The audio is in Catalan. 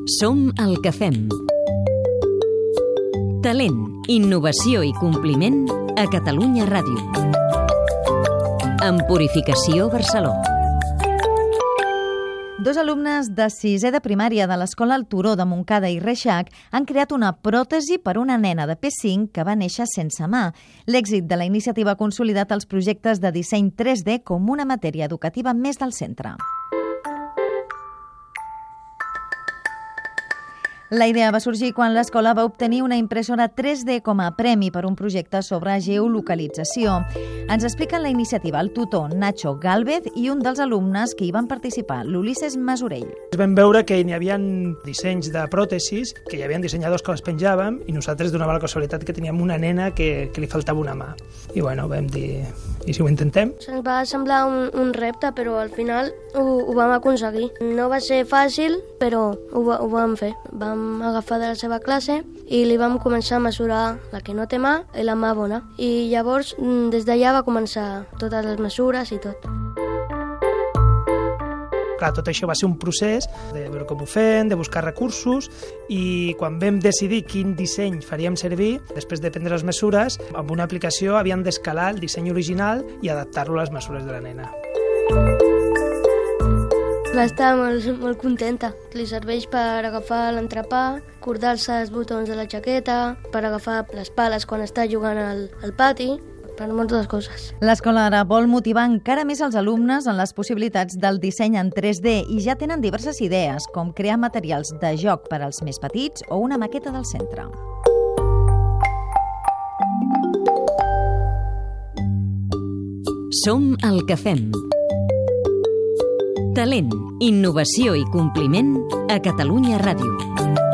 Som el que fem. Talent, innovació i compliment a Catalunya Ràdio. Amb Purificació Barceló. Dos alumnes de sisè de primària de l'Escola El Turó de Montcada i Reixac han creat una pròtesi per a una nena de P5 que va néixer sense mà. L'èxit de la iniciativa ha consolidat els projectes de disseny 3D com una matèria educativa més del centre. La idea va sorgir quan l'escola va obtenir una impressora 3D com a premi per un projecte sobre geolocalització. Ens expliquen la iniciativa el tutor Nacho Gálvez i un dels alumnes que hi van participar, l'Ulisses Masurell. Vam veure que hi havia dissenys de pròtesis, que hi havia dissenyadors que les penjàvem i nosaltres donava la casualitat que teníem una nena que li faltava una mà. I bueno, vam dir, i si ho intentem? Se'ns va semblar un repte, però al final ho vam aconseguir. No va ser fàcil, però ho vam fer. Vam agafar de la seva classe i li vam començar a mesurar la que no té mà i la mà bona. I llavors, des d'allà va començar totes les mesures i tot. Clar, tot això va ser un procés de veure com ho fem, de buscar recursos, i quan vam decidir quin disseny faríem servir, després de prendre les mesures, amb una aplicació havíem d'escalar el disseny original i adaptar-lo a les mesures de la nena. Va estar molt contenta. Li serveix per agafar l'entrepà, cordar-se els botons de la jaqueta, per agafar les pales quan està jugant al pati, per moltes coses. L'escola ara vol motivar encara més els alumnes en les possibilitats del disseny en 3D i ja tenen diverses idees, com crear materials de joc per als més petits o una maqueta del centre. Som el que fem. Talent, innovació i compliment a Catalunya Ràdio.